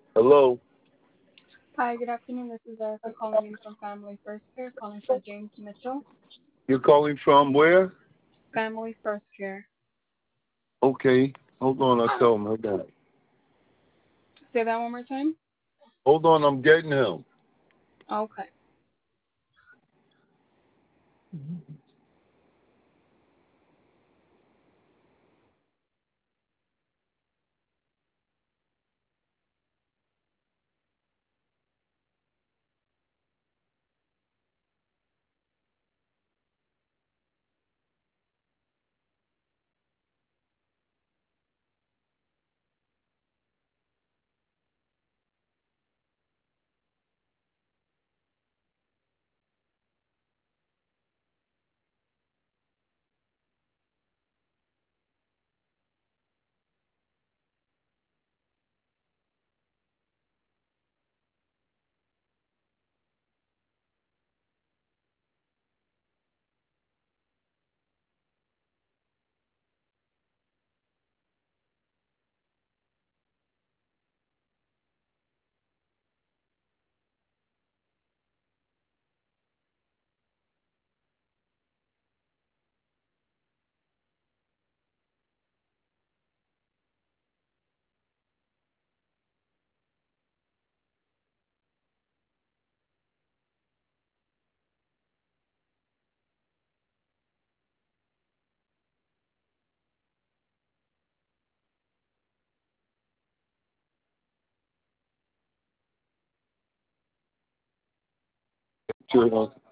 Hello. Hi, good afternoon. This is Erica calling in from Family First Care, calling for James Mitchell. You're calling from where? Family First Care. Okay. Hold on. I'll tell him. Hold on. Say that one more time. Hold on. I'm getting him. Okay. Sure.